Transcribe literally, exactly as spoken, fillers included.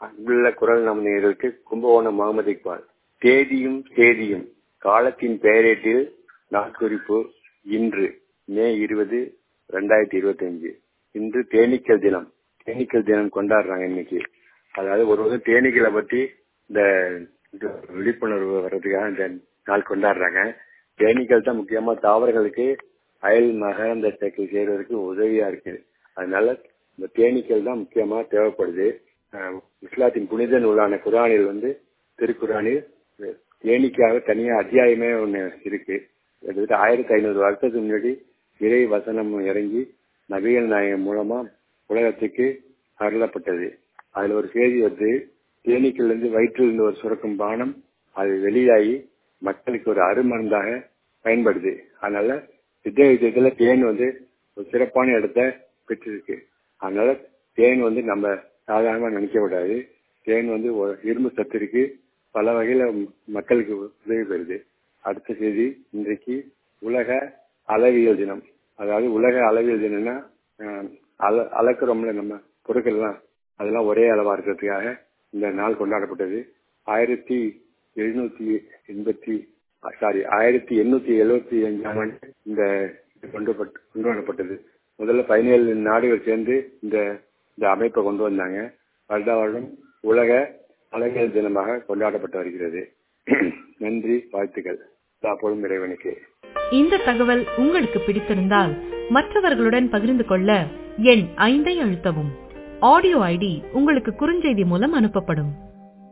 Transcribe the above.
அன்புள்ள குரல் நம் நேயர்களுக்கு கும்பகோணம் முகமது இக்பால். தேதியும் தேதியும் காலத்தின் பெயரேட்டில் நாட்குறிப்பு இன்று மே இருபது ரெண்டாயிரத்தி இருபத்தி அஞ்சு. இன்று தேனீக்கள் தினம். தேனீக்கள் தினம் கொண்டாடுறாங்க இன்னைக்கு. அதாவது ஒரு ஒரு தேனீக்களை பற்றி இந்த விழிப்புணர்வு வர்றதுக்காக இந்த நாள் கொண்டாடுறாங்க. தேனீக்கள் தான் முக்கியமா தாவரங்களுக்கு அயல் மகரந்த சேர்க்கை செய்யறதுக்கு உதவியா இருக்கு. அதனால இந்த தேனீக்கள் தான் முக்கியமா தேவைப்படுது. இஸ்லாத்தின் புனித நூலான குர்ஆனில் வந்து திருக்குர்ஆனில் தேனீக்காக தனியா அத்தியாயமே ஒண்ணு இருக்கு. கிட்டத்தட்ட ஆயிரத்தி ஐநூறு வருஷத்துக்கு முன்னாடி இறை வசனம் இறங்கி நபிகள் நாயகம் மூலமா உலகத்துக்கு அருளப்பட்டது. அதுல ஒரு செய்தி வந்து தேனீக்கள் இருந்து வயிற்றில் இருந்து ஒரு சுரக்கும் பானம் அது வெளியாகி மக்களுக்கு ஒரு அருமருந்தாக பயன்படுது. அதனால சித்த வைத்தியத்துல தேன் வந்து ஒரு சிறப்பான இடத்தை பெற்றிருக்கு. அதனால தேன் வந்து நம்ம சாதாரணமா நினைக்க கூடாது. தேன் வந்து இரும்பு சத்து இருக்கு, பல வகையில மக்களுக்கு உதவி பெறுது. அடுத்த செய்தி, இன்றைக்கு உலக அளவியல் தினம். அதாவது உலக அளவியல் தினம்னா அள அளக்குறோம்ல நம்ம பொருட்கள்லாம், அதெல்லாம் ஒரே அளவா இருக்கிறதுக்காக இந்த நாள் கொண்டாடப்பட்டது. ஆயிரத்தி எழுநூத்தி எண்பத்தி சாரி ஆயிரத்தி எண்ணூத்தி எழுபத்தி அஞ்சாம் ஆண்டு இந்த கொண்டு கொண்டு வரப்பட்டது. முதல்ல பதினேழு நாடுகள் சேர்ந்து இந்த இந்த அமைப்பை கொண்டு வந்தாங்க. வருட வருடம் உலக அளவியல் தினமாக கொண்டாடப்பட்டு வருகிறது. நன்றி, வாழ்த்துக்கள். அப்போதும் இறைவனுக்கு. இந்த தகவல் உங்களுக்கு பிடித்திருந்தால் மற்றவர்களுடன் பகிர்ந்து கொள்ள எண் ஐந்தை அழுத்தவும். ஆடியோ ஐடி உங்களுக்கு குறுஞ்செய்தி மூலம் அனுப்பப்படும்.